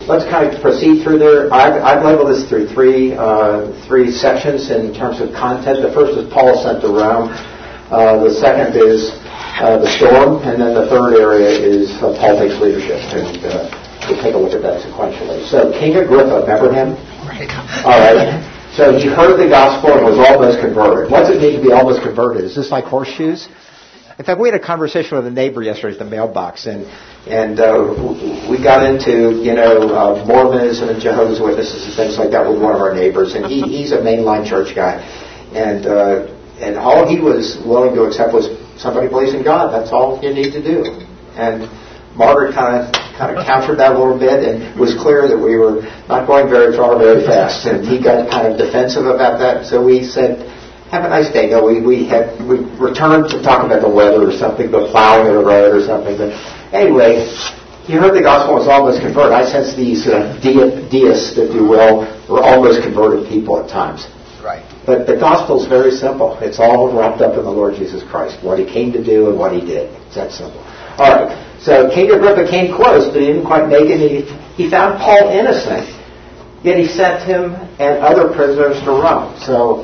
let's kind of proceed through there. I've labeled this through three sections in terms of content. The first is Paul sent to Rome. The second is the storm, and then the third area is Paul takes leadership. And we'll take a look at that sequentially. So King Agrippa, remember him? Right. All right. So he heard the gospel and was almost converted. What does it mean to be almost converted? Is this like horseshoes? In fact, we had a conversation with a neighbor yesterday at the mailbox, and we got into Mormonism and Jehovah's Witnesses and things like that with one of our neighbors, and he's a mainline church guy, and all he was willing to accept was somebody believes in God. That's all you need to do. And Margaret kind of countered that a little bit, and it was clear that we were not going very far very fast, and he got kind of defensive about that. So we said, have a nice day. No, we returned to talk about the weather or something, the plowing of the road or something. But anyway, he heard the gospel was almost converted. I sense these deists, if you will, were almost converted people at times. Right. But the gospel is very simple. It's all wrapped up in the Lord Jesus Christ, what he came to do and what he did. It's that simple. All right. So King Agrippa came close, but he didn't quite make it. He found Paul innocent, yet he sent him and other prisoners to Rome. So,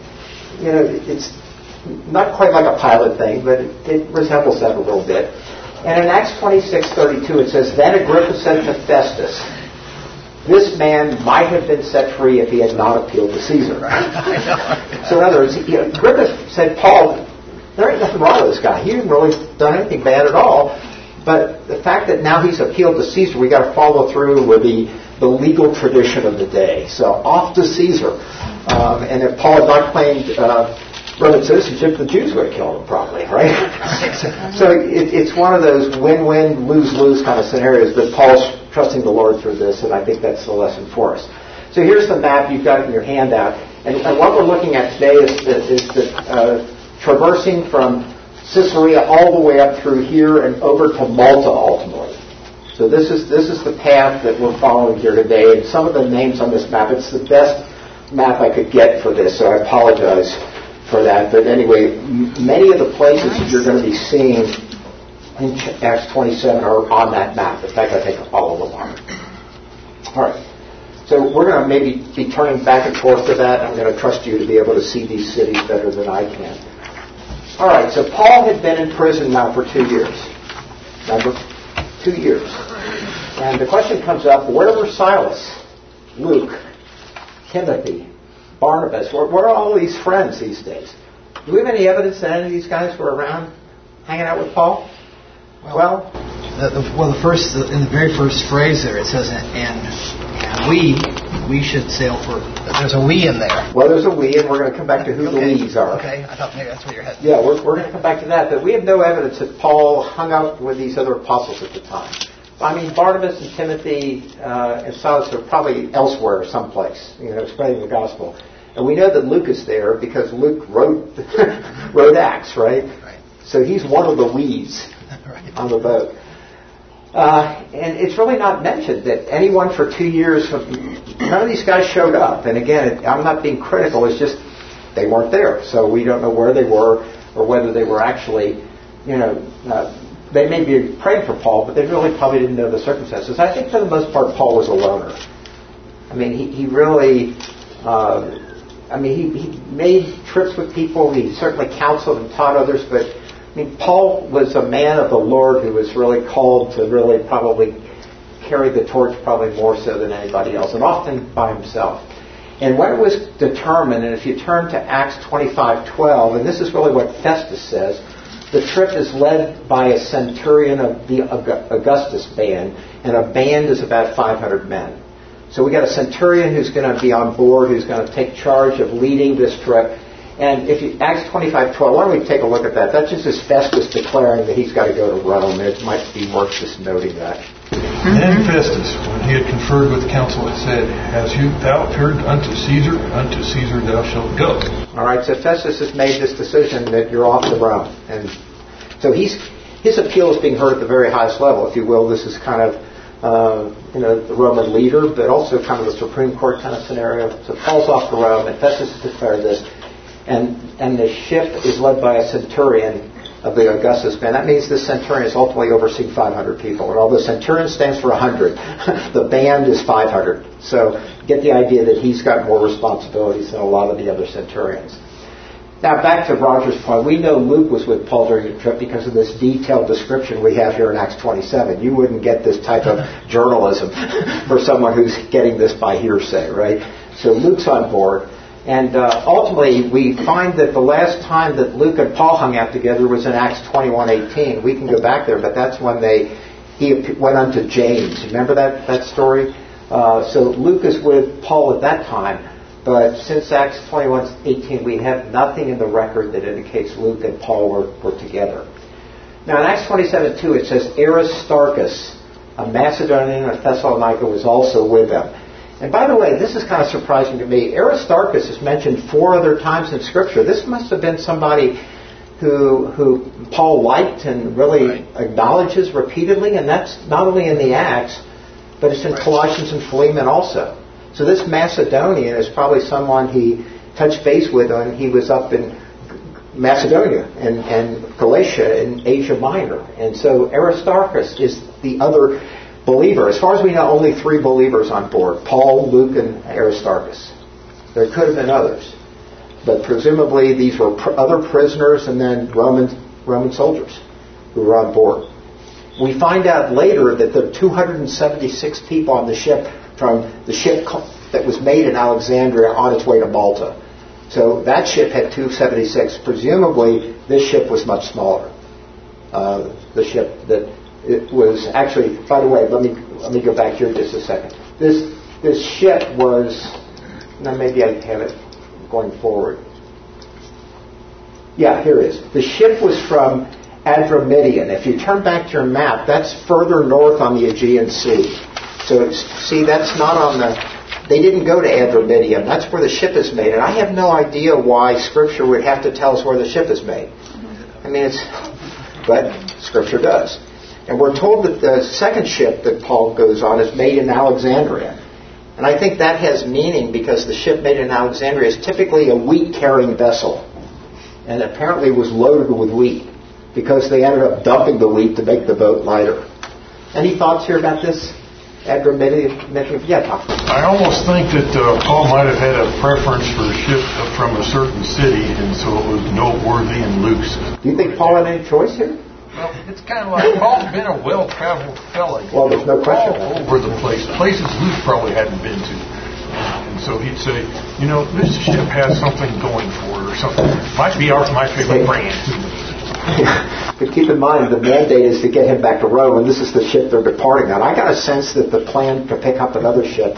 it's not quite like a pilot thing, but it resembles that a little bit. And in Acts 26:32 it says, Then Agrippa said to Festus, this man might have been set free if he had not appealed to Caesar. So in other words, Agrippa said, Paul, there ain't nothing wrong with this guy. He didn't really done anything bad at all. But the fact that now he's appealed to Caesar, we got to follow through with the legal tradition of the day. So off to Caesar. And if Paul had not claimed Roman citizenship, the Jews would have killed him probably, right? So it's one of those win-win, lose-lose kind of scenarios, but Paul's trusting the Lord through this, and I think that's the lesson for us. So here's the map you've got in your handout. And what we're looking at today is the traversing from Caesarea all the way up through here and over to Malta ultimately. So this is the path that we're following here today. And some of the names on this map, it's the best map I could get for this, so I apologize for that. But anyway, many of the places that you're going to be seeing in Acts 27 are on that map. In fact, I think all of them are. All right. So we're going to maybe be turning back and forth to that. I'm going to trust you to be able to see these cities better than I can. All right, so Paul had been in prison now for 2 years. Remember? 2 years. And the question comes up, where were Silas, Luke, Timothy, Barnabas? Where are all these friends these days? Do we have any evidence that any of these guys were around hanging out with Paul? Well, in the very first phrase there, it says, and we should sail for... There's a we in there. Well, there's a we, and we're going to come back to who the we's are. Okay, I thought maybe that's where you're headed. Yeah, we're going to come back to that, but we have no evidence that Paul hung out with these other apostles at the time. I mean, Barnabas and Timothy and Silas are probably elsewhere someplace, spreading the gospel. And we know that Luke is there because Luke wrote Acts, right? Right. So he's one of the we's on the boat. And it's really not mentioned that anyone for 2 years, none of these guys showed up. And again, I'm not being critical, it's just they weren't there. So we don't know where they were or whether they were actually, they may be praying for Paul, but they really probably didn't know the circumstances. I think for the most part, Paul was a loner. I mean, he really, he made trips with people. He certainly counseled and taught others, but Paul was a man of the Lord who was really called to really probably carry the torch probably more so than anybody else, and often by himself. And when it was determined, and if you turn to Acts 25:12, and this is really what Festus says, the trip is led by a centurion of the Augustus band, and a band is about 500 men. So we got a centurion who's going to be on board, who's going to take charge of leading this trip. And Acts 25:12, why don't we take a look at that? That's just as Festus declaring that he's got to go to Rome. It might be worth just noting that. Then Festus, when he had conferred with the council, had said, As thou appeared unto Caesar thou shalt go. All right, so Festus has made this decision that you're off to Rome. And so his appeal is being heard at the very highest level, if you will. This is kind of the Roman leader, but also kind of the Supreme Court kind of scenario. So Paul's off to Rome, and Festus has declared this. And the ship is led by a centurion of the Augustus band. That means the centurion is ultimately overseeing 500 people. And although centurion stands for 100, the band is 500. So get the idea that he's got more responsibilities than a lot of the other centurions. Now back to Roger's point, we know Luke was with Paul during the trip because of this detailed description we have here in Acts 27. You wouldn't get this type of journalism for someone who's getting this by hearsay, right? So Luke's on board. And ultimately, we find that the last time that Luke and Paul hung out together was in Acts 21:18. We can go back there, but that's when he went unto James. Remember that story? So Luke is with Paul at that time. But since Acts 21:18, we have nothing in the record that indicates Luke and Paul were together. Now in Acts 27:2, it says Aristarchus, a Macedonian of Thessalonica, was also with them. And by the way, this is kind of surprising to me. Aristarchus is mentioned 4 other times in Scripture. This must have been somebody who Paul liked and really acknowledges repeatedly, and that's not only in the Acts, but it's in Colossians and Philemon also. So this Macedonian is probably someone he touched base with when he was up in Macedonia and Galatia and Asia Minor. And so Aristarchus is the other believer. As far as we know, only 3 believers on board: Paul, Luke, and Aristarchus. There could have been others, but presumably these were other prisoners and then Roman soldiers who were on board. We find out later that there are 276 people on the ship from the ship that was made in Alexandria on its way to Malta. So that ship had 276. Presumably this ship was much smaller. The ship that it was actually, by the way, let me go back here just a second. This ship was, now maybe I have it going forward. Yeah, here it is. The ship was from Adramyttium. If you turn back to your map, that's further north on the Aegean Sea. So see, that's not on they didn't go to Adramyttium. That's where the ship is made. And I have no idea why Scripture would have to tell us where the ship is made. I mean, but Scripture does. And we're told that the second ship that Paul goes on is made in Alexandria. And I think that has meaning because the ship made in Alexandria is typically a wheat-carrying vessel. And apparently was loaded with wheat because they ended up dumping the wheat to make the boat lighter. Any thoughts here about this? Adramyttium? Yeah, Tom. I almost think that Paul might have had a preference for a ship from a certain city, and so it was noteworthy in Luke's. Do you think Paul had any choice here? Well, it's kind of like Paul's been a well-traveled fella. Well, there's no question. All over the places Luke probably hadn't been to. And so he'd say, this ship has something going for it or something. Might be my favorite brand. But keep in mind, the mandate is to get him back to Rome, and this is the ship they're departing on. I got a sense that the plan to pick up another ship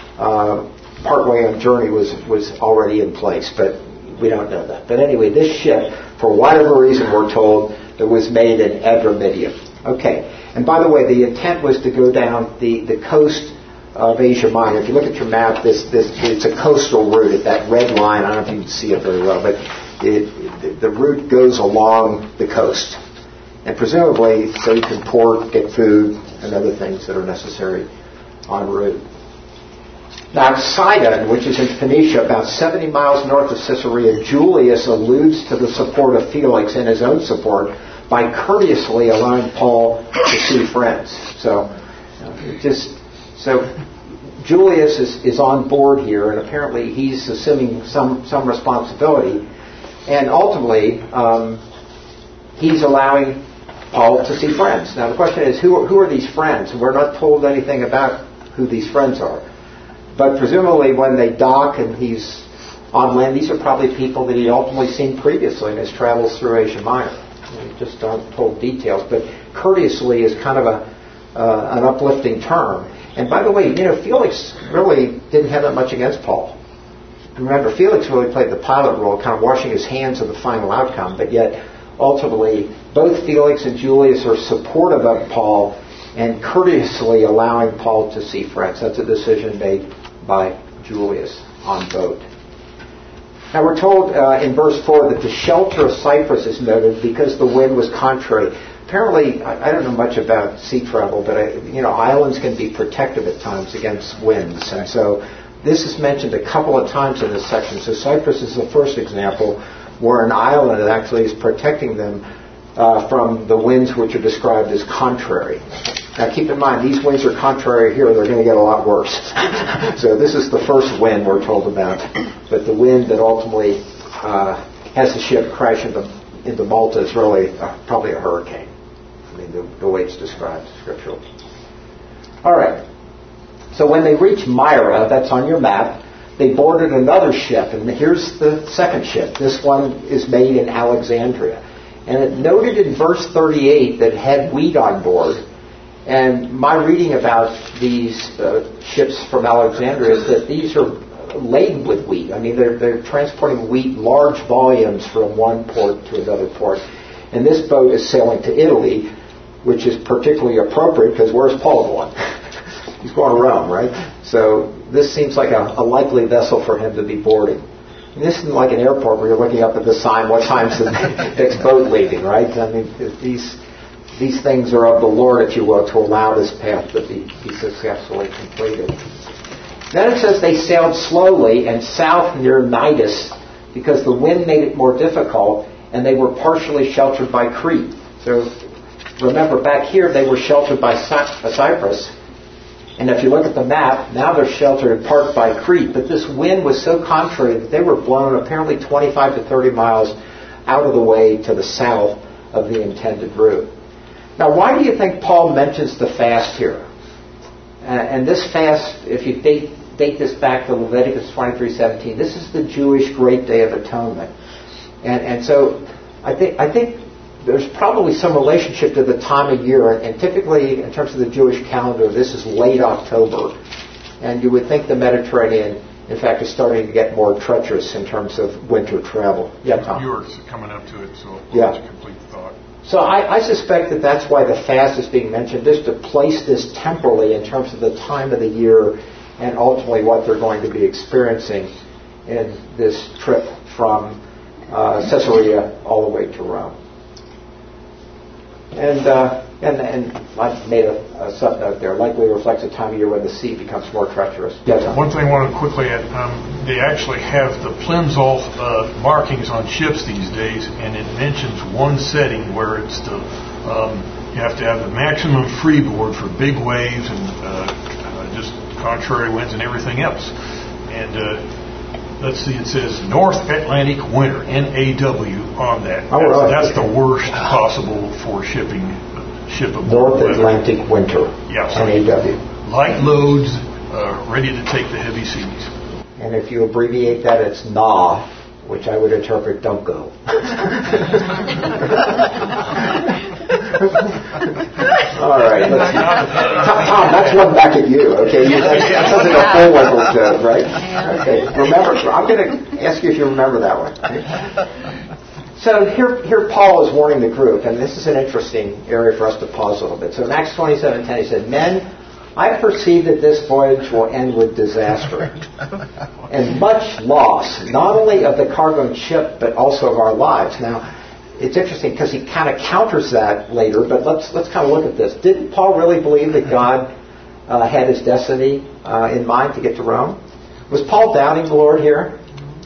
partway on journey was already in place, but we don't know that. But anyway, this ship, for whatever reason we're told, it was made in Adramyttium. Okay. And by the way, the intent was to go down the coast of Asia Minor. If you look at your map, it's a coastal route. It's that red line. I don't know if you can see it very well, but the route goes along the coast. And presumably, so you can port, get food, and other things that are necessary en route. Now, Sidon, which is in Phoenicia, about 70 miles north of Caesarea, Julius alludes to the support of Felix and his own support by courteously allowing Paul to see friends. So Julius is on board here, and apparently he's assuming some responsibility. And ultimately, he's allowing Paul to see friends. Now, the question is, who are these friends? We're not told anything about who these friends are. But presumably when they dock and he's on land, these are probably people that he ultimately seen previously in his travels through Asia Minor. We just aren't told details, but courteously is kind of an uplifting term. And by the way, Felix really didn't have that much against Paul. Remember, Felix really played the pilot role, kind of washing his hands of the final outcome, but yet ultimately both Felix and Julius are supportive of Paul and courteously allowing Paul to see friends. That's a decision made by Julius on boat. Now we're told in verse 4 that the shelter of Cyprus is noted because the wind was contrary. Apparently, I don't know much about sea travel, but islands can be protective at times against winds. And so this is mentioned a couple of times in this section. So Cyprus is the first example where an island actually is protecting them from the winds which are described as contrary. Now keep in mind, these winds are contrary here. They're going to get a lot worse. So this is the first wind we're told about. But the wind that ultimately has the ship crash into Malta is really probably a hurricane. I mean, the way it's described scripturally. All right. So when they reached Myra, that's on your map, they boarded another ship. And here's the second ship. This one is made in Alexandria. And it noted in verse 38 that it had wheat on board. And my reading about these ships from Alexandria is that these are laden with wheat. I mean, they're transporting wheat, large volumes from one port to another port. And this boat is sailing to Italy, which is particularly appropriate because where's Paul going? He's going to Rome, right? So this seems like a likely vessel for him to be boarding. And this isn't like an airport where you're looking up at the sign, what time's the next boat leaving, right? I mean, these things are of the Lord, if you will, to allow this path to be successfully completed. Then it says they sailed slowly and south near Cnidus because the wind made it more difficult, and they were partially sheltered by Crete. So remember, back here they were sheltered by Cyprus. And if you look at the map, now they're sheltered in part by Crete. But this wind was so contrary that they were blown apparently 25 to 30 miles out of the way to the south of the intended route. Now, why do you think Paul mentions the fast here? And this fast, if you date this back to Leviticus 23:17, this is the Jewish Great Day of Atonement. And so I think there's probably some relationship to the time of year, and typically in terms of the Jewish calendar, this is late October. And you would think the Mediterranean, in fact, is starting to get more treacherous in terms of winter travel. Yeah, Tom? Yours coming up to it, so yeah. It's a complete thought. So I suspect that that's why the fast is being mentioned, just to place this temporally in terms of the time of the year and ultimately what they're going to be experiencing in this trip from Caesarea all the way to Rome. And I made a subnote there. Likely reflects a time of year when the sea becomes more treacherous. Yes, one thing I want to quickly add, they actually have the Plimsoll markings on ships these days, and it mentions one setting where it's the you have to have the maximum freeboard for big waves and just contrary winds and everything else. And let's see, it says North Atlantic winter, NAW, on that. That's the worst possible for shipping ship aboard. North Atlantic winter, yes. NAW. Light loads, ready to take the heavy seas. And if you abbreviate that, it's NAW, which I would interpret don't go. All right. Tom, that's one back at you, okay? That wasn't a full level joke, right? Okay. Remember, I'm going to ask you if you remember that one. So here Paul is warning the group, and this is an interesting area for us to pause a little bit. So in Acts 27:10, he said, "Men, I perceive that this voyage will end with disaster and much loss, not only of the cargo and ship, but also of our lives." Now, it's interesting because he kind of counters that later, but let's kind of look at this. Didn't Paul really believe that God had his destiny in mind to get to Rome? Was Paul doubting the Lord here?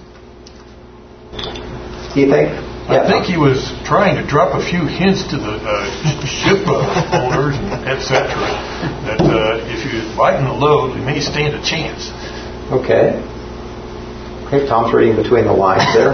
Do you think? I think he was trying to drop a few hints to the ship owners and etc. that if you lighten the load, we may stand a chance. Okay. Tom's reading between the lines there.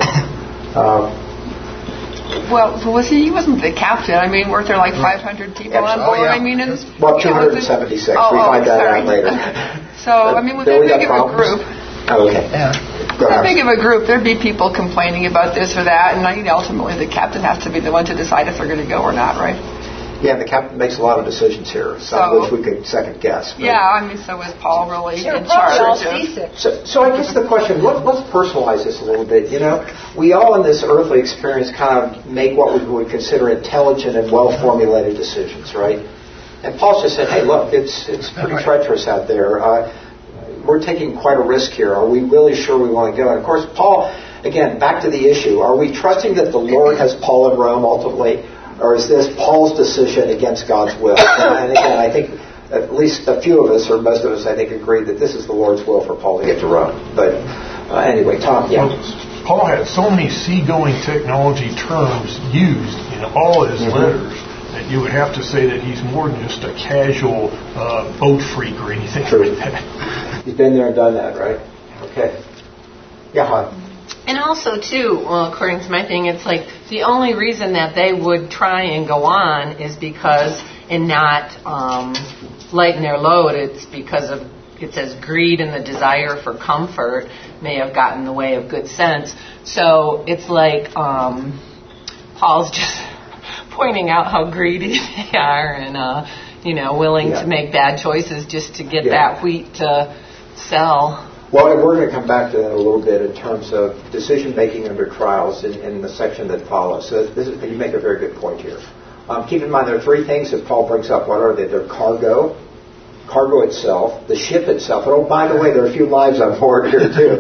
Well, was he wasn't the captain. I mean, weren't there like 500 people on board? Yeah. I mean, 276. We find that out later. So, I mean, with that big of a group. Oh, okay. Yeah. That big of a group, there'd be people complaining about this or that, and ultimately the captain has to be the one to decide if they're going to go or not, right? Yeah, the captain makes a lot of decisions here, some of which we could second guess. Yeah, I mean, so is Paul really in charge? So I guess the question, let's personalize this a little bit. You know, we all in this earthly experience kind of make what we would consider intelligent and well-formulated decisions, right? And Paul just said, hey, look, it's pretty treacherous out there. We're taking quite a risk here. Are we really sure we want to go? And of course, Paul, again, back to the issue. Are we trusting that the Lord has Paul in Rome ultimately? Or is this Paul's decision against God's will? And again, I think at least a few of us, or most of us, I think, agree that this is the Lord's will for Paul to get to Rome. But anyway, Tom, yeah. Well, Paul had so many seagoing technology terms used in in all his letters that you would have to say that he's more than just a casual boat freak or anything like that. He's been there and done that, right? Okay. Yeah, hon. And also, too, well, according to my thing, it's like the only reason that they would try and go on is because, and not lighten their load, it's because of, it says greed and the desire for comfort may have gotten in the way of good sense. So it's like Paul's just pointing out how greedy they are and, willing to make bad choices just to get that wheat to sell. Well, we're going to come back to that a little bit in terms of decision-making under trials in the section that follows. So you make a very good point here. Keep in mind there are three things that Paul brings up. What are they? They're cargo itself, the ship itself. And, oh, by the way, there are a few lives on board here, too.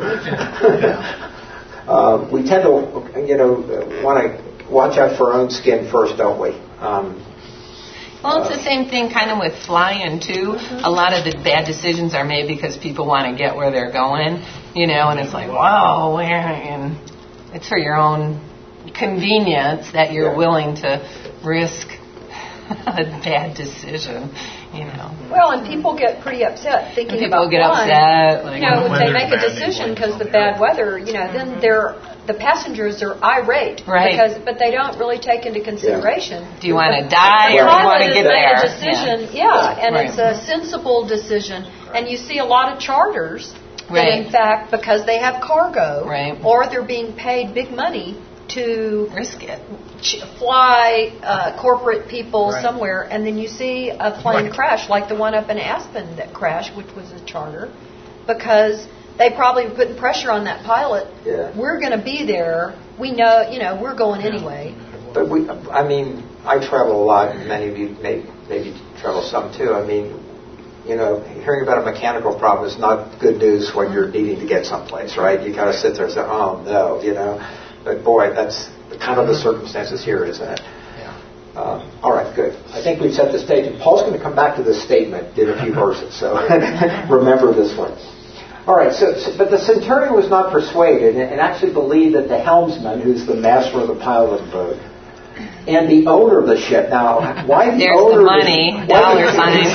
We tend to, want to watch out for our own skin first, don't we? Well, it's the same thing kind of with flying, too. A lot of the bad decisions are made because people want to get where they're going, and it's like, wow, and it's for your own convenience that you're willing to risk a bad decision, Well, and people get pretty upset thinking about upset. Like, when they make a decision because of the bad weather, then the passengers are irate, but they don't really take into consideration. Do you want to die or do you want to get there? A decision, and it's a sensible decision. And you see a lot of charters that, in fact, because they have cargo, or they're being paid big money to risk it, fly corporate people somewhere, and then you see a plane crash, like the one up in Aspen that crashed, which was a charter, because they probably were putting pressure on that pilot. Yeah. We're going to be there. We know, we're going anyway. But I travel a lot, and many of you maybe travel some too. Hearing about a mechanical problem is not good news when you're needing to get someplace, right? You kind of sit there and say, oh, no, But, boy, that's kind of the circumstances here, isn't it? Yeah. All right, good. I think we've set the stage. And Paul's going to come back to this statement in a few verses, so remember this one. All right, but the centurion was not persuaded and actually believed that the helmsman, who's the master of the pilot of the boat, and the owner of the ship. Now, why the There's owner the money, of the dollar signs.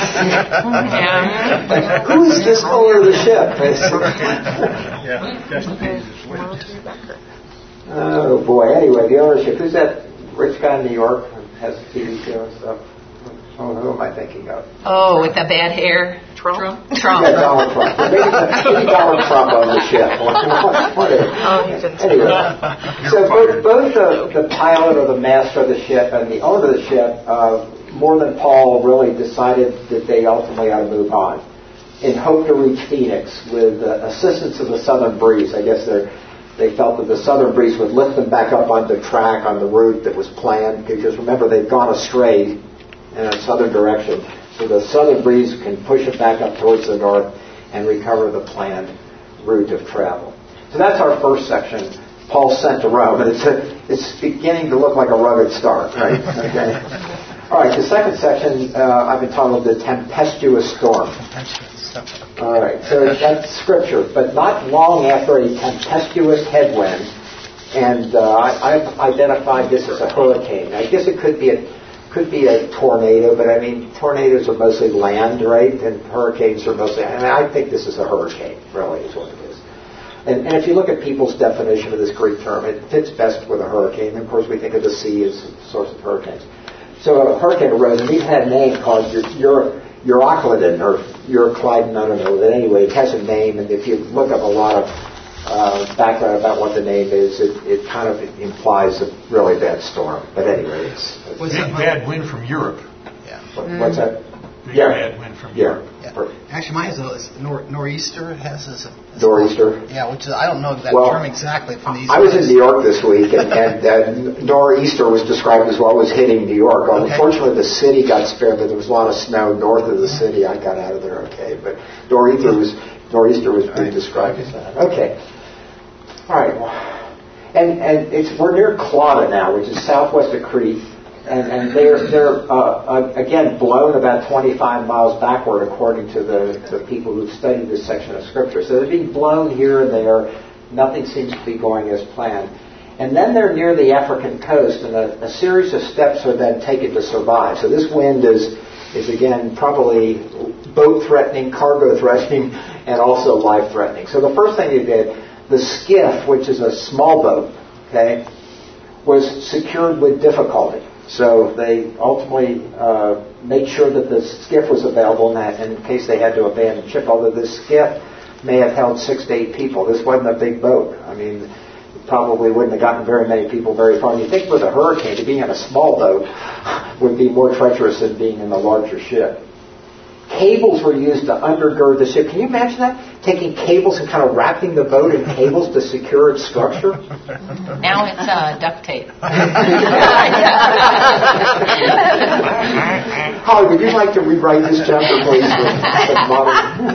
Who is this owner of the ship? Oh, boy. Anyway, the ownership. Who's that rich guy in New York who has a TV show and stuff? Oh, who am I thinking of? Oh, with the bad hair? Trump. Yeah, Donald Trump. Maybe Donald Trump on the ship. Anyway, so both the pilot or the master of the ship and the owner of the ship, more than Paul, really decided that they ultimately ought to move on in hope to reach Phoenix with assistance of the southern breeze. I guess they felt that the southern breeze would lift them back up onto track on the route that was planned, because remember, they've gone astray in a southern direction. So the southern breeze can push it back up towards the north and recover the planned route of travel. So that's our first section. Paul's sent to Rome, and it's beginning to look like a rugged start, right? Okay. All right, the second section I've entitled The Tempestuous Storm. All right, so that's Scripture, but not long after a tempestuous headwind, and I've identified this as a hurricane. I guess it could be a tornado, but tornadoes are mostly land, right? And hurricanes are mostly, I think this is a hurricane, really, is what it is. And if you look at people's definition of this Greek term, it fits best with a hurricane. And of course, we think of the sea as the source of hurricanes. So a hurricane arose, and it had a name called Euroclydon, or Euroclydon, I don't know. But anyway, it has a name, and if you look up a lot of background about what the name is, it kind of implies a really bad storm. But anyway, it's big bad wind from Europe. Yeah. What's that? Big bad wind from Europe. Yeah. Actually, mine is nor'easter. It has this. Nor'easter. Yeah, which is, I don't know that term exactly from these. I was in New York this week, and nor'easter was described as what was hitting New York. Okay. Unfortunately, the city got spared, but there was a lot of snow north of the city. I got out of there okay, but nor'easter was being described as that. Okay. All right. And we're near Clauda now, which is southwest of Crete. And they're again blown about 25 miles backward, according to the people who've studied this section of Scripture. So they're being blown here and there. Nothing seems to be going as planned. And then they're near the African coast, and a series of steps are then taken to survive. So this wind is again probably boat threatening, cargo threatening, and also life threatening. So the first thing they did, the skiff, which is a small boat, okay, was secured with difficulty. So they ultimately made sure that the skiff was available in case they had to abandon ship, although this skiff may have held 6 to 8 people. This wasn't a big boat. I mean, it probably wouldn't have gotten very many people very far. And you think with a hurricane, to be in a small boat would be more treacherous than being in the larger ship. Cables were used to undergird the ship. Can you imagine that? Taking cables and kind of wrapping the boat in cables to secure its structure? Now it's duct tape. Holly, would you like to rewrite this chapter, please? With modern...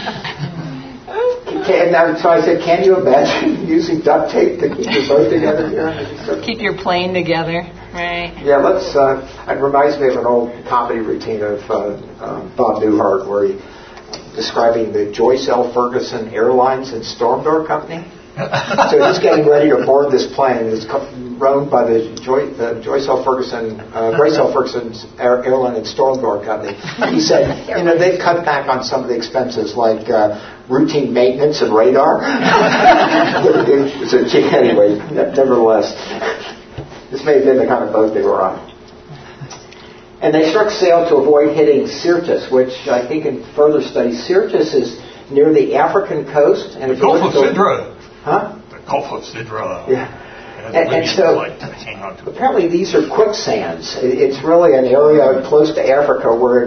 So I said, can you imagine using duct tape to keep your boat together here? Keep your plane together, right? Yeah, let's. It reminds me of an old comedy routine of Bob Newhart, where he describing the Joyce L. Ferguson Airlines and Storm Door Company. So he's getting ready to board this plane. It's run by the Joyce L. Ferguson, Grace L. Ferguson's Airline and Storm Door Company. He said, they've cut back on some of the expenses like routine maintenance and radar. So anyway, nevertheless, this may have been the kind of boat they were on. And they struck sail to avoid hitting Syrtis, which I think in further studies, Syrtis is near the African coast. And the Gulf of Sidra. Huh? The Gulf of Sidra. Yeah. And so apparently these are quicksands. It's really an area close to Africa where,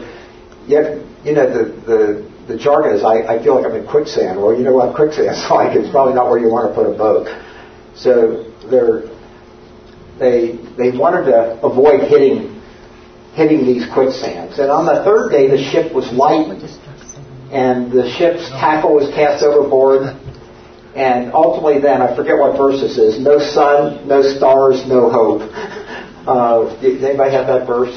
the jargon is, I feel like I'm in quicksand. Well, you know what quicksand's like. It's probably not where you want to put a boat. So they wanted to avoid hitting these quicksands. And on the third day, the ship was light, and the ship's tackle was cast overboard. And ultimately then, I forget what verse this is, no sun, no stars, no hope. Does anybody have that verse?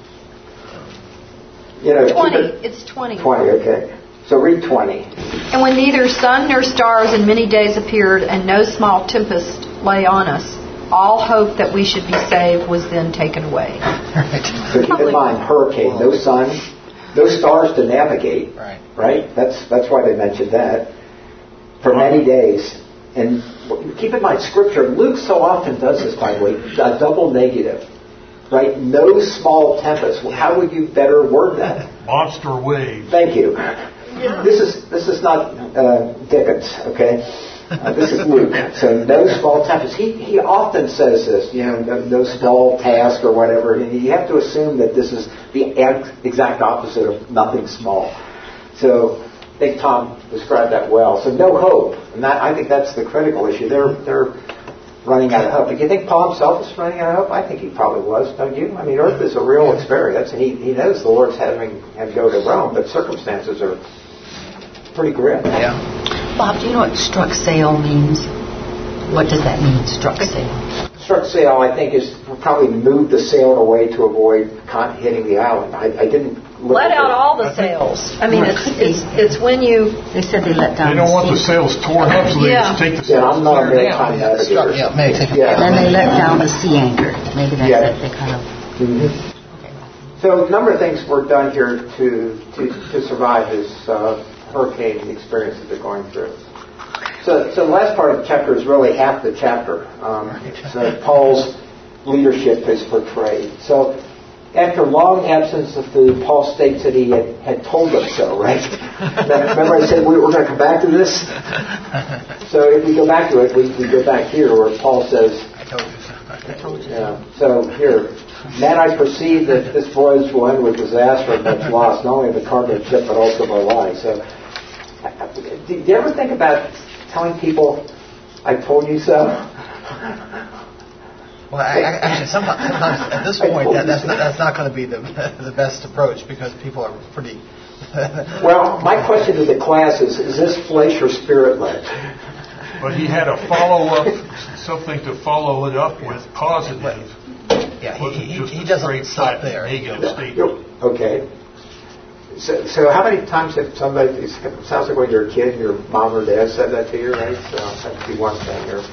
20. It's 20. 20, okay. So read 20. And when neither sun nor stars in many days appeared, and no small tempest lay on us, all hope that we should be saved was then taken away. So keep in mind, hurricane, no sun, no stars to navigate. Right? That's why they mentioned that. For many days. And keep in mind, Scripture, Luke so often does this, by the way, a double negative. Right? No small tempest. How would you better word that? Monster wave. Thank you. Yeah. This is not Dickens, okay? This is Luke. So no small tempest. He often says this, no small task or whatever. And you have to assume that this is the exact opposite of nothing small. So I think Tom described that well. So no hope. And I think that's the critical issue. They're running out of hope. Do you think Paul himself is running out of hope? I think he probably was, don't you? I mean, earth is a real experience, and he knows the Lord's having him go to Rome, but circumstances are pretty grim. Yeah. Bob, do you know what struck sail means? What does that mean, struck sail? Struck sail, I think, is probably moved the sail away to avoid hitting the island. I didn't let out all the sails. I mean, it's when you... They said they let down. They don't want the sails torn up, so they just take the sails. Yeah, I'm not a maritime navigator. And then they let down the sea anchor. Maybe that's it. They kind of... Mm-hmm. So a number of things were done here to survive this hurricane experience that they're going through. So the last part of the chapter is really half the chapter. So Paul's leadership is portrayed. So after long absence of food, Paul states that he had told them so, right? Remember I said we were going to come back to this? So if we go back to it, we go back here where Paul says, I told you so. I told you. Yeah. So here, man, I perceive that this voyage will end with disaster and much loss, not only of the cargo and ship, but also of our lives. So do you ever think about telling people, I told you so? Well, actually, sometimes at this point, that's not going to be the best approach because people are pretty... Well, my question to the class is this flesh or spirit-led? But he had a follow-up, something to follow it up with positive. Yeah, he doesn't stop there. Negative statement. Okay. So how many times have somebody, it sounds like when you're a kid, your mom or dad said that to you, right? So that would be one thing. Or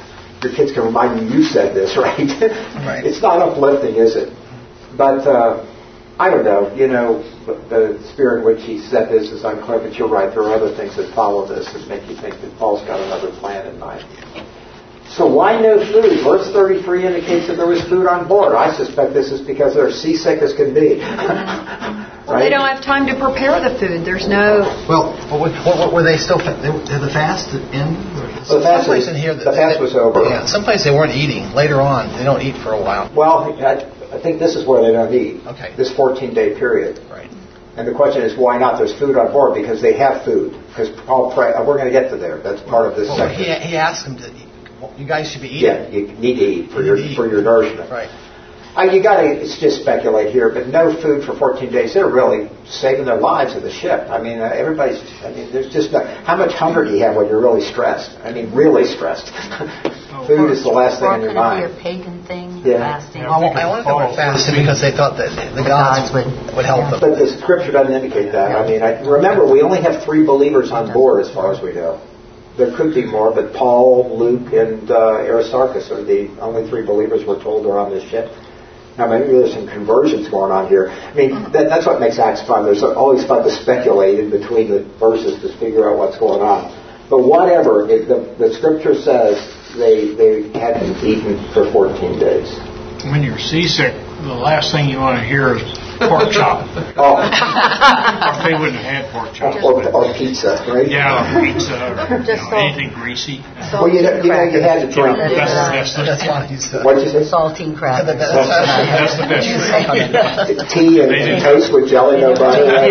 your kids can remind you said this, right? Right. It's not uplifting, is it? But I don't know. The spirit in which he said this is unclear, but you're right. There are other things that follow this that make you think that Paul's got another plan in mind. So why no food? Verse 33 indicates that there was food on board. I suspect this is because they're seasick as can be. Well, they don't have time to prepare the food. There's no... Well, what were they still... Did the fast end? The fast was over. Yeah, someplace they weren't eating. Later on, they don't eat for a while. Well, I think this is where they don't eat. Okay. This 14-day period. Right. And the question is, why not? There's food on board because they have food. Because Paul prayed, we're going to get to there. That's part of this section. He asked them to eat. You guys should be eating. Yeah, you need to eat for your nourishment. Right. It's just speculate here, but no food for 14 days. They're really saving their lives in the ship. There's just how much hunger do you have when you're really stressed? Really stressed. Food is the last thing in your mind. Could it be a pagan thing? Yeah. Fasting? Yeah. I wonder if they were fasting because they thought that the gods would help them. But the scripture doesn't indicate that. Remember, we only have 3 believers on board as far as we know. There could be more, but Paul, Luke, and Aristarchus are the only 3 believers we're told are on this ship. Now, maybe there's some conversions going on here. That's what makes Acts fun. There's always fun to speculate in between the verses to figure out what's going on. But whatever, the scripture says they hadn't eaten for 14 days. When you're seasick, the last thing you want to hear is pork chop. Oh. Or they wouldn't have had pork chop. Or pizza, right? Yeah, or pizza, or anything greasy. Well, you had to drink. That's why he said. What'd you say? Saltine crackers. That's the best way. Tea and toast with jelly, no butter. Right?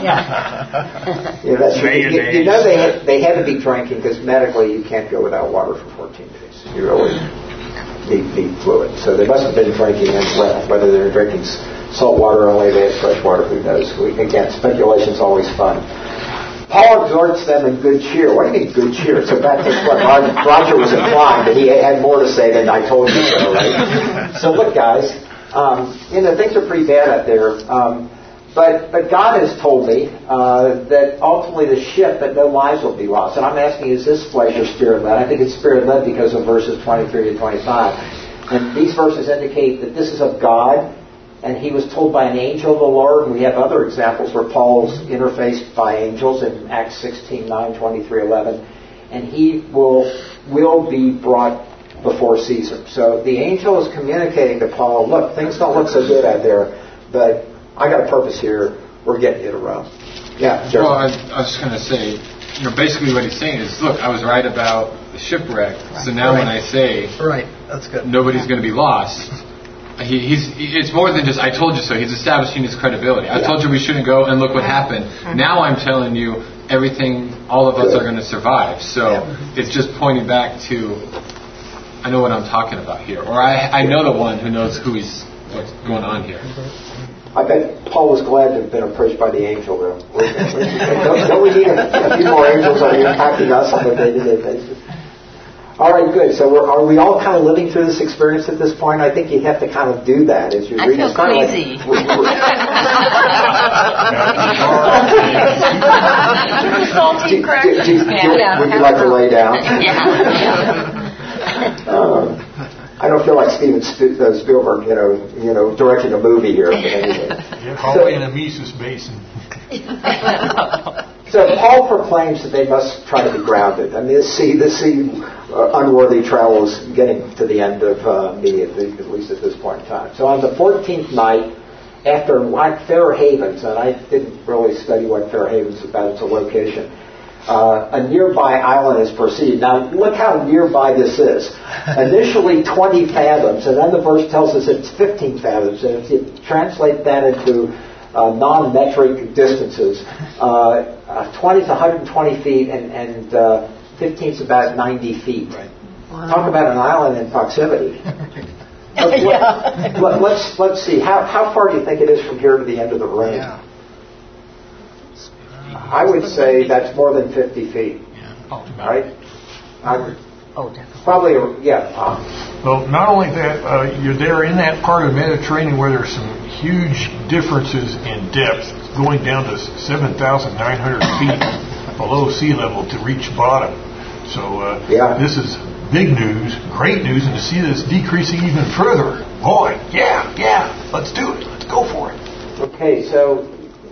Yeah. They had to be drinking because medically you can't go without water for 14 days. You really need fluid. So they must have been drinking as well. Whether they were drinking salt water only, they had fresh water, who knows? Again, speculation's always fun. Paul exhorts them in good cheer. What do you mean good cheer? So back to what Roger was implying, that he had more to say than I told you so, right? So look, guys, things are pretty bad out there. But God has told me that ultimately the ship, that no lives will be lost. And I'm asking, is this flesh or spirit-led? I think it's spirit-led because of verses 23 to 25. And these verses indicate that this is of God, and he was told by an angel of the Lord. And we have other examples where Paul's interfaced by angels in Acts 16, 9, 23, 11. And he will be brought before Caesar. So the angel is communicating to Paul, look, things don't look so good out there, but I got a purpose here. We're getting you to Rome. Yeah, sure. Well, I was just going to say, basically what he's saying is, look, I was right about the shipwreck. Right. So now when I say, right, that's good. Nobody's going to be lost, it's more than just I told you so. He's establishing his credibility. I told you we shouldn't go, and look what happened. Now I'm telling you everything. All of us are going to survive. So it's just pointing back to, I know what I'm talking about here, or I know the one who knows what's going on here. I bet Paul was glad to have been approached by the angel, though. Don't we need a few more angels impacting us on a day-to-day basis? All right, good. So are we all kind of living through this experience at this point? I think you have to kind of do that as you read. I feel crazy. Salty crackers. Would you like to lay down? Yeah. I don't feel like Steven Spielberg, directing a movie here. But anyway. Yeah, probably in a Mises basin. So Paul proclaims that they must try to be grounded. I mean, the sea unworthy travel is getting to the end of me, at least at this point in time. So on the 14th night, after Fair Havens, and I didn't really study what Fair Havens is about, it's a location, a nearby island is perceived. Now, look how nearby this is. Initially 20 fathoms, and then the verse tells us it's 15 fathoms. And if you translate that into non-metric distances, 20 is 120 feet, and 15 is about 90 feet. Right. Wow. Talk about an island in proximity. Let's see. How far do you think it is from here to the end of the room? Yeah. I would say that's more than 50 feet. Yeah. Right? Definitely. Probably, Well, not only that, you're there in that part of the Mediterranean where there's some huge differences in depth, going down to 7,900 feet below sea level to reach bottom. So this is big news, great news, and to see this decreasing even further, boy, yeah, let's do it. Let's go for it. Okay, so,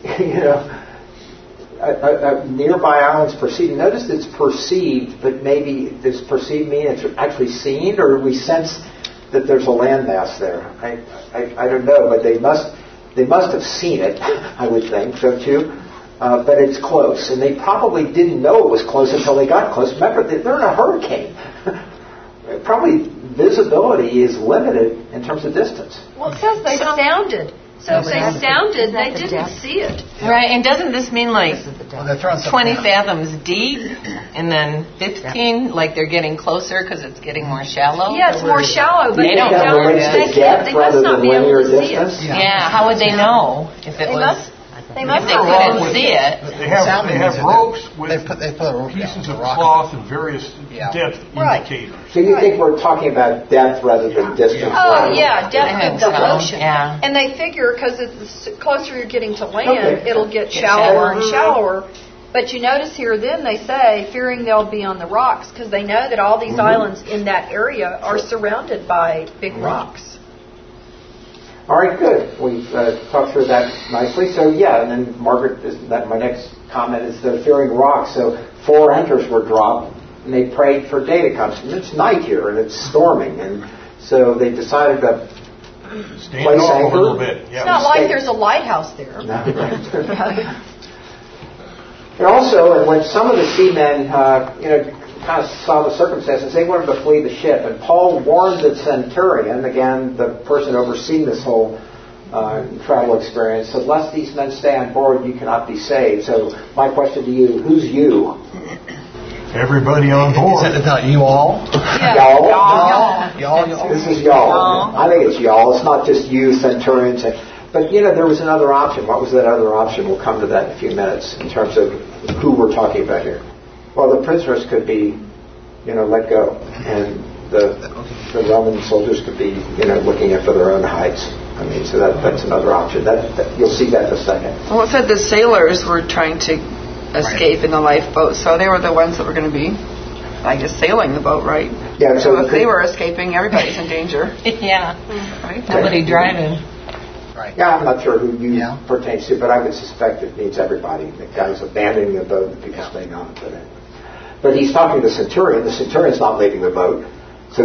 nearby islands perceived. Notice it's perceived, but maybe does perceived mean it's actually seen, or we sense that there's a landmass there? I don't know, but they must have seen it, I would think, so too. But it's close, and they probably didn't know it was close until they got close. Remember, they're in a hurricane. Probably visibility is limited in terms of distance. Well, it says they sounded. So if they sounded, they didn't see it. Right, and doesn't this mean like they're throwing something 20 out. fathoms deep, and then 15, like they're getting closer because it's getting more shallow? Yeah, it's more shallow, but They don't that know relates that. to depth rather than linear distance. Yeah, how would they know if it was... They If must they have couldn't see it. They have ropes with they put a rope pieces down, of a rock. cloth and various depth Right. indicators. So you think we're talking about depth rather than distance? Oh, yeah, I depth think of the so, ocean. yeah. And they figure because the closer you're getting to land, Okay. it'll get shallower and shallower. But you notice here then they say, fearing they'll be on the rocks, because they know that all these islands in that area are surrounded by big rocks. All right, good. We've talked through that nicely. So, yeah, and then Margaret, my next comment is the fearing rocks. So 4 anchors were dropped, and they prayed for day to come. And it's night here, and it's storming. And so they decided to Stand place off anchor. a little bit. It's Yeah. not like there's a lighthouse there. No, right. And also, and when some of the seamen, kind of saw the circumstances, they wanted to flee the ship. And Paul warned the centurion, again, the person overseeing this whole travel experience, said, lest these men stay on board, you cannot be saved. So my question to you, who's you? Everybody on board. Is that you all? Y'all? This is y'all. I think it's y'all. It's not just you, centurions. But, there was another option. What was that other option? We'll come to that in a few minutes in terms of who we're talking about here. Well, the prisoners could be, let go. And the Roman soldiers could be, looking after their own hides. I mean, so that's another option. That you'll see that in a second. Well, it said the sailors were trying to escape in the lifeboat, so they were the ones that were going to be, I guess, sailing the boat, right? Yeah. So if they were escaping, everybody's in danger. Yeah. Right? Nobody driving. Right. Yeah, I'm not sure who you pertains to, but I would suspect it means everybody. The guys abandoning the boat, the people staying on it. But he's talking to the centurion. The centurion's not leaving the boat. So,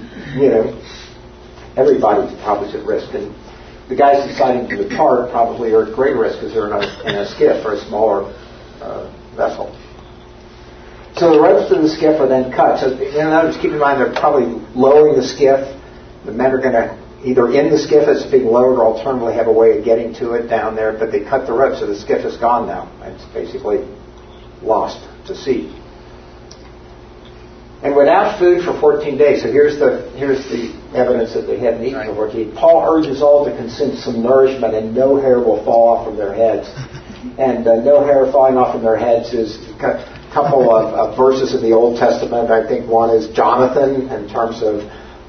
everybody's probably at risk. And the guys deciding to depart probably are at great risk because they're in a skiff or a smaller vessel. So the ropes to the skiff are then cut. So, just keep in mind they're probably lowering the skiff. The men are going to either in the skiff as it's being lowered or alternatively have a way of getting to it down there, but they cut the rope so the skiff is gone now. It's basically lost to sea. And without food for 14 days. So here's the evidence that they hadn't eaten for 14 days. Paul urges all to consume some nourishment and no hair will fall off from their heads. And no hair falling off from their heads is a couple of verses in the Old Testament. I think one is Jonathan in terms of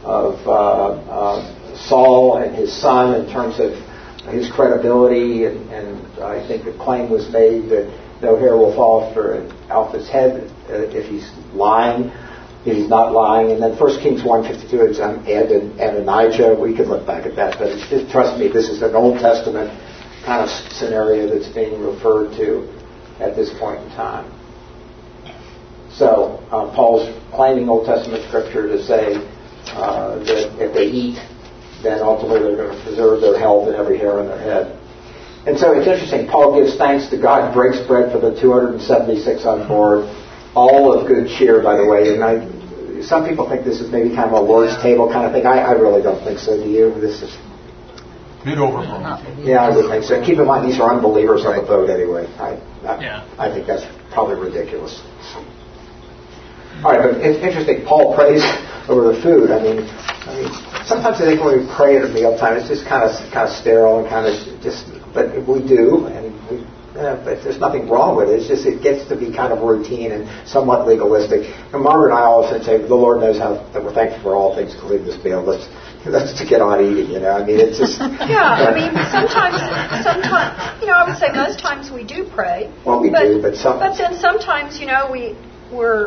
Saul and his son in terms of his credibility, and I think the claim was made that no hair will fall off his head if he's lying. If he's not lying. And then 1 Kings 1:52 is Adonijah. We could look back at that, but trust me, this is an Old Testament kind of scenario that's being referred to at this point in time. So Paul's claiming Old Testament scripture to say that if they eat, then ultimately they're going to preserve their health and every hair on their head. And so it's interesting. Paul gives thanks to God, breaks bread for the 276 on board, all of good cheer, by the way. And some people think this is maybe kind of a Lord's table kind of thing. I really don't think so. Do you? This is bit overblown. Yeah, I would think so. Keep in mind, these are unbelievers on the boat anyway. I think that's probably ridiculous. All right, but it's interesting. Paul prays over the food. I mean, sometimes I think when we pray at a mealtime, it's just kind of sterile and kind of just. But we do, and but there's nothing wrong with it. It's just it gets to be kind of routine and somewhat legalistic. And Margaret and I often say, the Lord knows that we're thankful for all things, including this meal. Let's get on eating. I mean, it's just. Yeah, I mean, sometimes, I would say most times we do pray. Well, we do, but some. But then sometimes,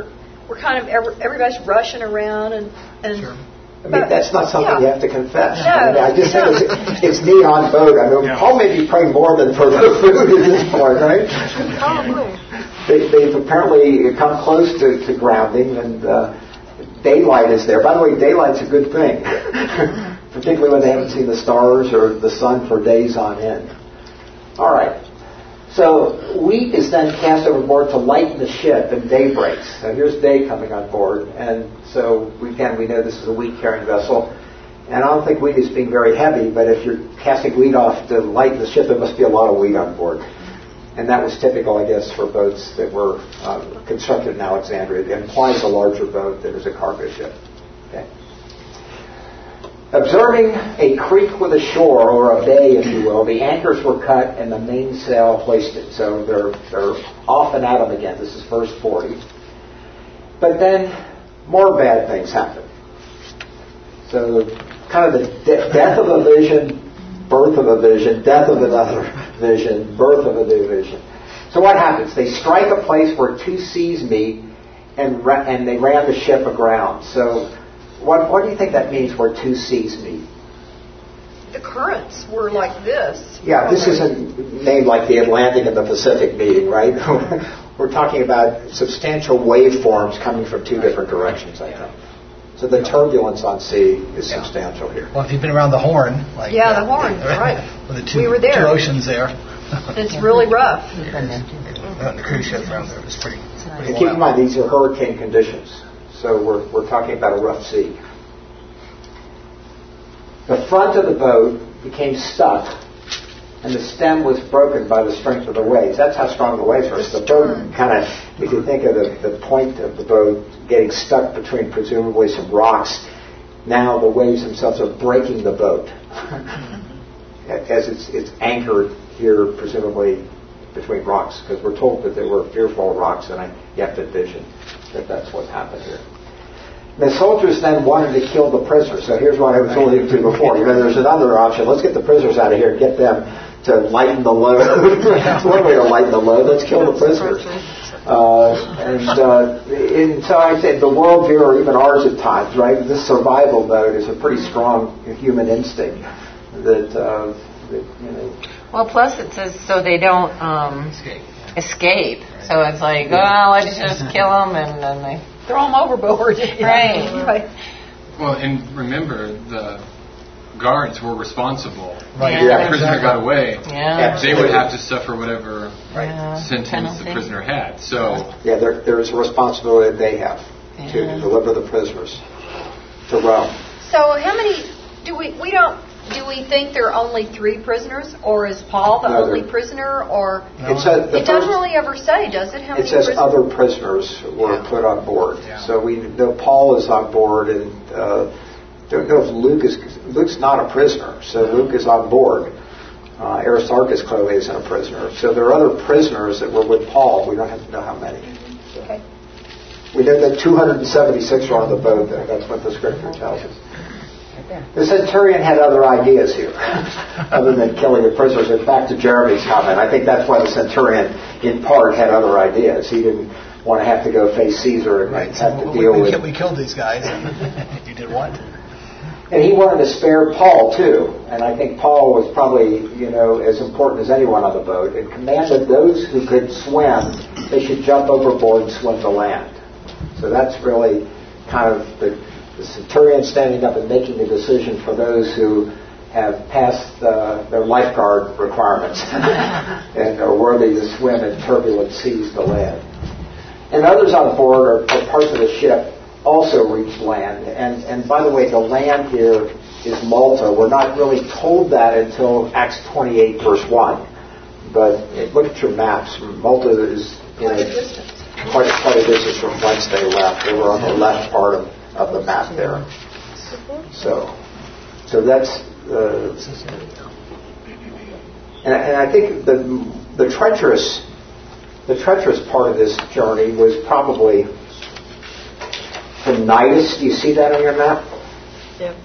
we're kind of everybody's rushing around and. Sure. I mean, that's not something you have to confess. No, I mean, I just think it's neat on boat. I mean, Paul may be praying more than for the food at this point, right? Probably. They've apparently come close to grounding, and daylight is there. By the way, daylight's a good thing, particularly when they haven't seen the stars or the sun for days on end. All right. So wheat is then cast overboard to lighten the ship, and day breaks. So here's day coming on board, and so we know this is a wheat-carrying vessel. And I don't think wheat is being very heavy, but if you're casting wheat off to lighten the ship, there must be a lot of wheat on board. And that was typical, I guess, for boats that were constructed in Alexandria. It implies a larger boat that is a cargo ship. Okay. Observing a creek with a shore, or a bay, if you will, the anchors were cut and the mainsail hoisted. So they're off and at them again. This is verse 40. But then more bad things happen. So kind of the death of a vision, birth of a vision, death of another vision, birth of a new vision. So what happens? They strike a place where two seas meet, and they ran the ship aground. So what do you think that means, where two seas meet? The currents were like this. Yeah, this isn't named like the Atlantic and the Pacific meeting, right? We're talking about substantial waveforms coming from two different directions, I think. So the turbulence on sea is substantial here. Well, if you've been around the Horn, like the Horn, right? With the we were there. Two oceans there. It's really rough. The cruise ship around there was pretty And keep in mind, these are hurricane conditions, so we're talking about a rough sea. The front of the boat became stuck, and the stem was broken by the strength of the waves. That's how strong the waves were. So the boat kind of, if you think of the point of the boat getting stuck between presumably some rocks, now the waves themselves are breaking the boat as it's anchored here, presumably between rocks, because we're told that there were fearful rocks, and you have to envision that that's what happened here. The soldiers then wanted to kill the prisoners. So here's what I was alluding to before. There's another option. Let's get the prisoners out of here and get them to lighten the load. That's one way to lighten the load. Let's kill the prisoners. And so I said the worldview, or even ours at times, right? This survival mode is a pretty strong human instinct that Well, plus it says so they don't escape. So it's like, oh, let's just kill them, and then they throw them overboard. Right. Well, and remember, the guards were responsible. Right. If the prisoner got away, Yeah. they would have to suffer whatever sentence penalty the prisoner had. So there is a responsibility that they have to deliver the prisoners to Rome. So how many do we think there are only 3 prisoners, or is Paul the only prisoner, or it doesn't really ever say, does it? How many says prisoners? other prisoners were put on board. Yeah. So we know Paul is on board, and don't know if Luke's not a prisoner, so Luke is on board. Aristarchus clearly isn't a prisoner. So there are other prisoners that were with Paul. We don't have to know how many. So Okay. we know that 276 were on the boat. That's what the scripture tells us. The centurion had other ideas here, other than killing the prisoners. In fact, to Jeremy's comment, I think that's why the centurion, in part, had other ideas. He didn't want to have to go face Caesar and have to deal with... We killed these guys. You did what? And he wanted to spare Paul, too. And I think Paul was probably, as important as anyone on the boat, and commanded those who could swim, they should jump overboard and swim to land. So that's really kind of the centurion standing up and making the decision for those who have passed their lifeguard requirements and are worthy to swim in turbulent seas to land. And others on board, or parts of the ship, also reached land. And by the way, the land here is Malta. We're not really told that until Acts 28, verse 1. But look at your maps. Malta is quite a distance from whence they left. They were on the left part of the map there. So that's and I think the treacherous part of this journey was probably from Cnidus. Do you see that on your map? Yep.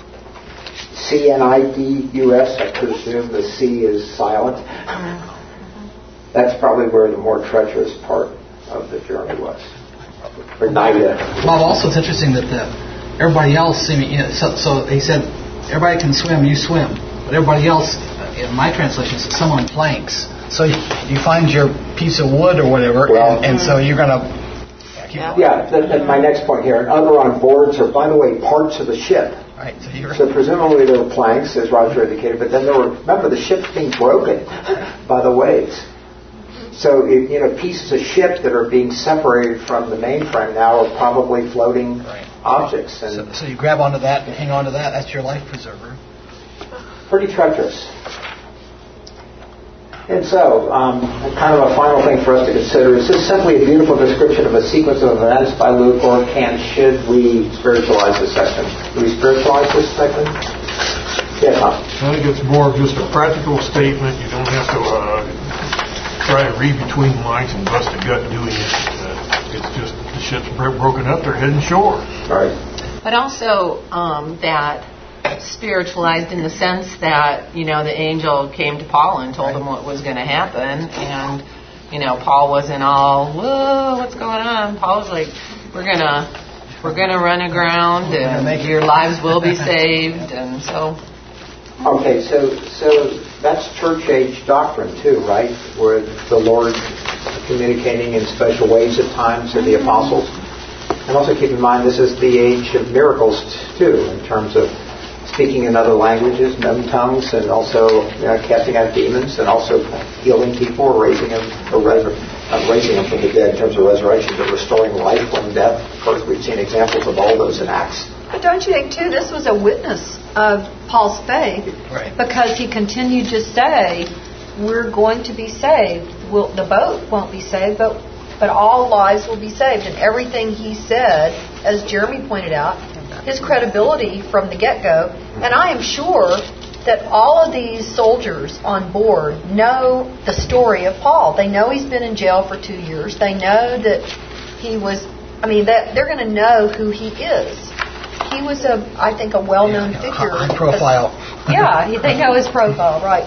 Cnidus. I presume the C is silent. That's probably where the more treacherous part of the journey was. Bob, also it's interesting that everybody else, so he said, everybody can swim, you swim. But everybody else, in my translation, is someone planks. So you find your piece of wood or whatever, and so you're going to... that's my next point here. And other on boards are, by the way, parts of the ship. Right. So presumably there were planks, as Roger indicated, but then remember, the ship's being broken by the waves. So, pieces of ship that are being separated from the mainframe now are probably floating objects. And so you grab onto that and hang on to that. That's your life preserver. Pretty treacherous. And so, kind of a final thing for us to consider, is this simply a beautiful description of a sequence of events by Luke, or should we spiritualize this section? Do we spiritualize this section? Yeah, Tom. I think it's more of just a practical statement. You don't have to try to read between the lines and bust a gut doing it. It's just the ship's broken up, they're heading shore. Right. But also that spiritualized in the sense that, the angel came to Paul and told him what was going to happen, and, Paul wasn't all, whoa, what's going on? Paul was like, we're gonna run aground, and your lives will be saved, and so... Okay, so that's church age doctrine too, right? Where the Lord communicating in special ways at times to the apostles. And also keep in mind, this is the age of miracles too, in terms of speaking in other languages, known tongues, and also casting out demons, and also healing people, or raising them from the dead in terms of resurrection, but restoring life when death. Of course, we've seen examples of all those in Acts. But don't you think, too, this was a witness of Paul's faith, because he continued to say, we're going to be saved. The boat won't be saved, but all lives will be saved. And everything he said, as Jeremy pointed out, his credibility from the get-go. And I am sure that all of these soldiers on board know the story of Paul. They know he's been in jail for 2 years. They know that he was, they're going to know who he is. He was, I think, a well-known figure. High profile. They know his profile, right.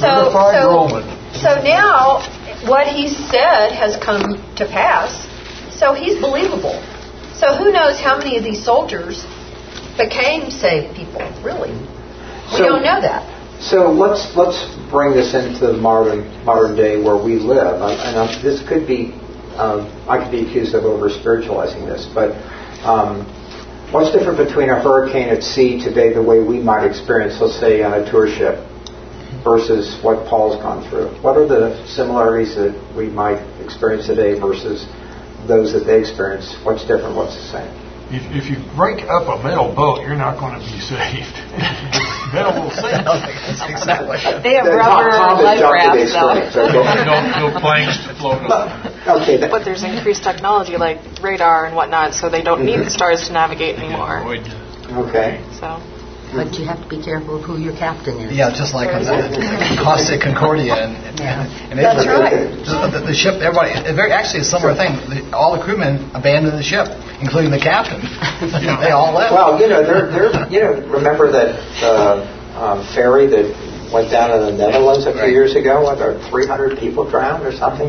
So now what he said has come to pass, so he's believable. So who knows how many of these soldiers became saved people, really. We don't know that. So let's bring this into the modern day where we live. This could be, I could be accused of over-spiritualizing this, but what's different between a hurricane at sea today, the way we might experience, let's say, on a tour ship, versus what Paul's gone through? What are the similarities that we might experience today versus those that they experienced? What's different? What's the same? If you break up a metal boat, you're not going to be saved. Metal will sink. Exactly. They have rubber life rafts, no planks to float on. Okay. But there's increased technology like radar and whatnot, so they don't need the stars to navigate anymore. Okay. So. But you have to be careful of who your captain is. Yeah, just like the Costa Concordia and that's right. The ship, everybody, actually a similar thing. All the crewmen abandoned the ship, including the captain. They all left. Well, remember that ferry that went down in the Netherlands a few years ago? What, 300 people drowned or something?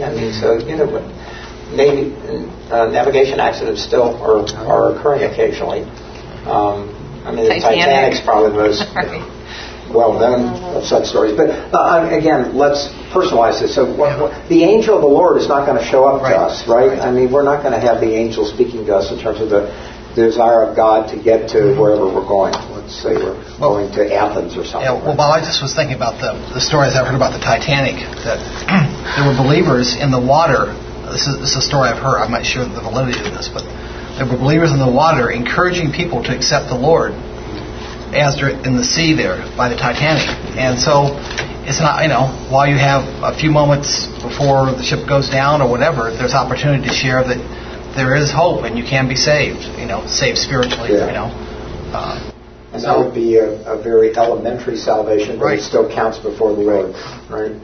Navigation accidents still are occurring occasionally. The Titanic's probably the most well-known of such stories. But again, let's personalize this. So the angel of the Lord is not going to show up to us, right? We're not going to have the angel speaking to us in terms of the desire of God to get to wherever we're going. Let's say we're going to Athens or something. Yeah, well, Bob, I just was thinking about the stories I've heard about the Titanic, that there were believers in the water. This is a story I've heard. I'm not sure the validity of this, but there were believers in the water encouraging people to accept the Lord as they're in the sea there by the Titanic. And so it's not, while you have a few moments before the ship goes down or whatever, there's opportunity to share that there is hope and you can be saved, saved spiritually, And that would be a very elementary salvation, but it still counts before the Lord, right?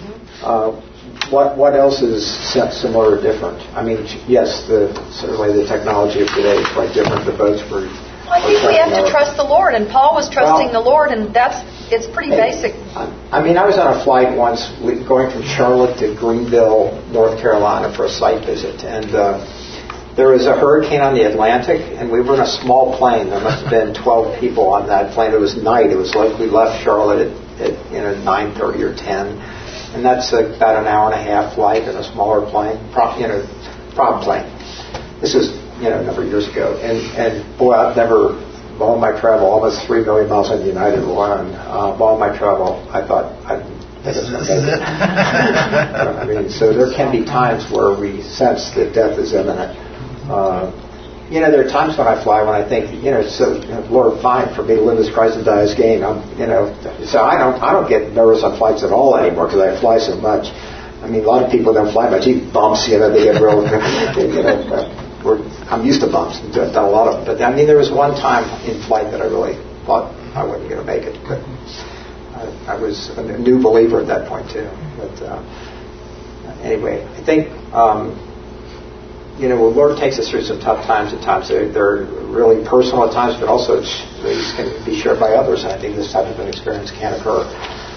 What else is similar or different? Yes, certainly the technology of today is quite different. The boats were... I think we have to trust the Lord, and Paul was trusting the Lord, and it's pretty basic. I was on a flight once going from Charlotte to Greenville, North Carolina for a site visit, and There was a hurricane on the Atlantic, and we were in a small plane. There must have been 12 people on that plane. It was night. It was like we left Charlotte at 9:30 or 10, and that's about an hour and a half flight in a smaller plane, prop plane. This is a number of years ago, and boy, I've never. All my travel, almost 3 million miles on United One. All my travel, I thought this is it. I mean, so there can be times where we sense that death is imminent. There are times when I fly when I think, so Lord, fine for me to live as Christ and die as gain. So I don't get nervous on flights at all anymore because I fly so much. I mean, a lot of people don't fly much. Even bumps, they get real. I'm used to bumps. I've done a lot of them. But I mean, there was one time in flight that I really thought I wasn't going to make it. But I was a new believer at that point too. But anyway, I think the Lord takes us through some tough times at times. They're really personal at times, but also these can be shared by others. And I think this type of an experience can occur.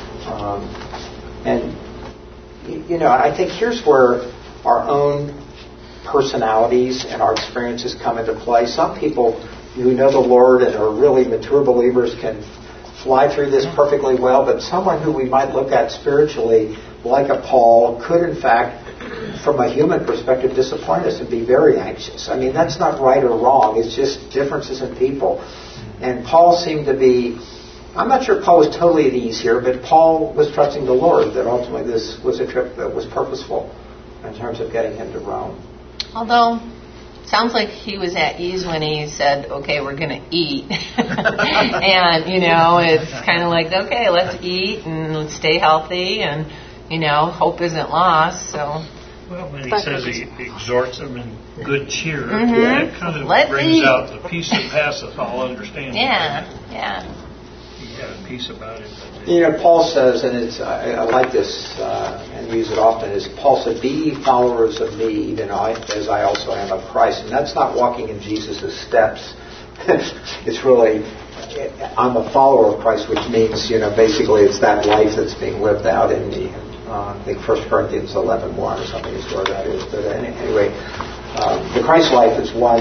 I think here's where our own personalities and our experiences come into play. Some people who know the Lord and are really mature believers can fly through this perfectly well, but someone who we might look at spiritually, like a Paul, could in fact, from a human perspective, disappoint us and be very anxious. I mean, that's not right or wrong. It's just differences in people. And Paul seemed to be, I'm not sure Paul was totally at ease here, but Paul was trusting the Lord that ultimately this was a trip that was purposeful in terms of getting him to Rome. Although, sounds like he was at ease when he said, okay, we're going to eat. And, it's kind of like, okay, let's eat and let's stay healthy and, hope isn't lost. So. Well, when he says he exhorts them in good cheer, that kind of brings out the peace that passeth all understanding. Yeah. He had peace about it. Paul says, and I like this and use it often, is Paul said, be ye followers of me, even as I also am of Christ. And that's not walking in Jesus' steps. It's really, I'm a follower of Christ, which means, basically it's that life that's being lived out in me. I think 1 Corinthians 11:1 or something is where that is. But anyway, the Christ life is one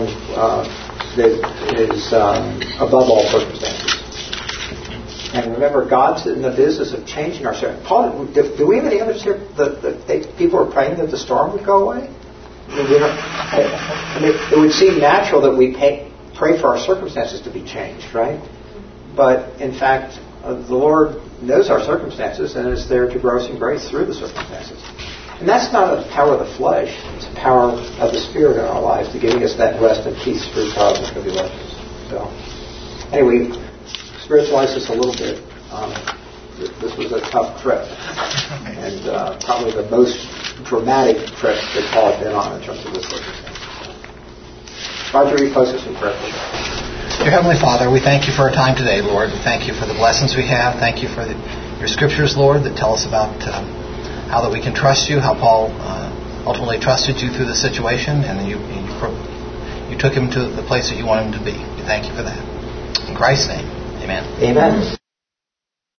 that is above all circumstances. And remember, God's in the business of changing our circumstances. Paul, do we have any others here that people are praying that the storm would go away? I mean, it would seem natural that we pray for our circumstances to be changed, right? But in fact, the Lord knows our circumstances and is there to grow us in grace through the circumstances. And that's not a power of the flesh. It's a power of the Spirit in our lives to giving us that rest and peace through trials and tribulations. So, anyway, spiritualize this a little bit. This was a tough trip. And probably the most dramatic trip that Paul had been on in terms of this circumstance. Roger, you close us in prayer. Dear Heavenly Father, we thank you for our time today, Lord. We thank you for the blessings we have. Thank you for your scriptures, Lord, that tell us about how that we can trust you, how Paul ultimately trusted you through the situation, and you took him to the place that you wanted him to be. We thank you for that. In Christ's name, amen. Amen.